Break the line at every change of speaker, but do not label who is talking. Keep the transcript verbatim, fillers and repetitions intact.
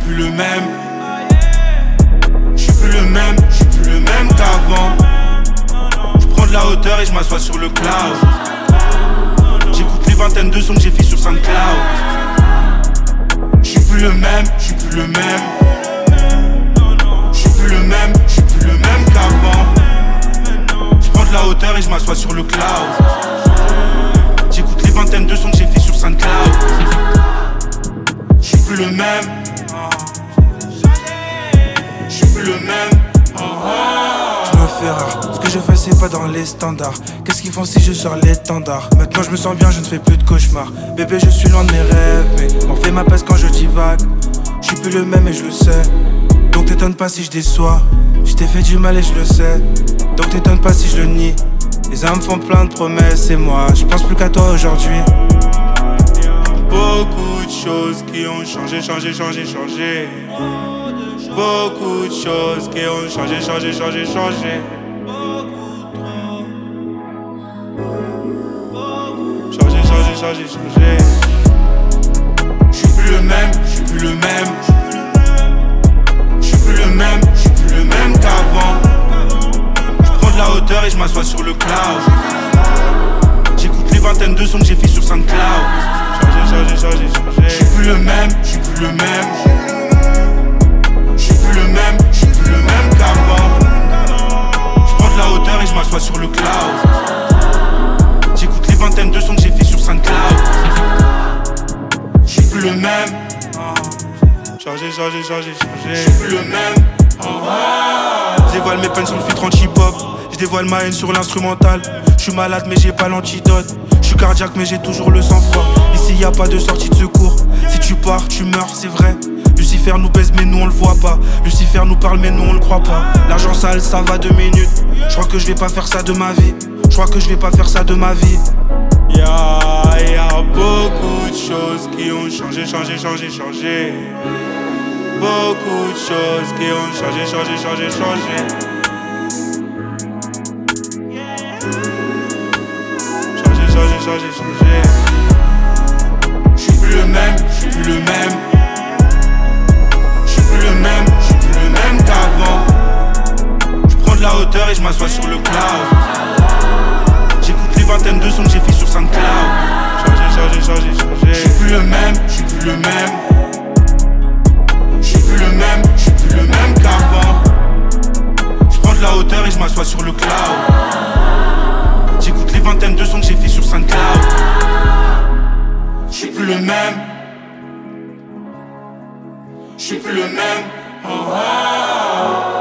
plus le même. Je suis plus le même, je suis plus le même qu'avant. Je prends de la hauteur et je m'assois sur le cloud. J'écoute les vingtaines de sons que j'ai fait sur SoundCloud. Je suis plus le même, je suis plus le même. Je suis plus le même, je suis plus le même qu'avant. Je prends de la hauteur et je m'assois sur le cloud. J'écoute les vingtaines de sons que j'ai fait sur SoundCloud. Je suis plus le même. Je suis plus le même. Je me fais rare, ce que je fais c'est pas dans les standards. Qu'est-ce qu'ils font si je sors l'étendard? Maintenant je me sens bien, je ne fais plus de cauchemars. Bébé je suis loin de mes rêves, mais m'en fais ma place quand je divague. Je suis plus le même et je le sais. Donc t'étonnes pas si je déçois. Je t'ai fait du mal et je le sais. Donc t'étonnes pas si je le nie. Les âmes font plein de promesses et moi je pense plus qu'à toi aujourd'hui. Beaucoup de choses qui ont changé, changé, changé, changé. Beaucoup de choses qui ont changé, changé, changé, changé. Changé, changé, changé, changé. Je suis plus le même, je suis plus le même. Je suis plus le même, je suis plus le même qu'avant. Je prends de la hauteur et je m'assois sur le cloud. J'écoute les vingtaines de sons que j'ai fait sur SoundCloud. Changé, changé, changé, changé. Je suis plus le même, je suis plus le même. Je suis plus le même, je suis plus le même qu'avant. Je prends de la hauteur et je m'assois sur le cloud. J'écoute les vingtaines de sons que j'ai fait sur SoundCloud. Je suis plus le même. Changé, changé, changé, changé. Je suis plus le même. Je dévoile mes peines sur le filtre anti-pop. Je dévoile ma haine sur l'instrumental. Je suis malade mais j'ai pas l'antidote. Je suis cardiaque mais j'ai toujours le sang-froid. Ici y a pas de sortie de secours. Si tu pars tu meurs c'est vrai. Lucifer nous baise mais nous on le voit pas. Lucifer nous parle mais nous on le croit pas. L'argent sale ça va deux minutes. Je crois que je vais pas faire ça de ma vie. Je crois que je vais pas faire ça de ma vie. Y'a y a beaucoup de choses qui ont changé, changé, changé, changé. Beaucoup de choses qui ont changé, changé, changé, changé. Changé, changé, changé, changé. Je suis plus le même, je suis plus le même. Je suis plus le même, je suis plus le même qu'avant. Je prends de la hauteur et je m'assois sur le cloud. J'écoute les vingtaines de sons que j'ai fait sur SoundCloud. Changé, changé, changé, changé. Je suis plus le même, je suis plus le même. Je suis plus le même, je suis plus le même qu'avant. Je prends de la hauteur et je m'assois sur le cloud. J'écoute les vingtaines de sons que j'ai fait sur SoundCloud. Je suis plus le même. Je suis plus le même. Oh, oh.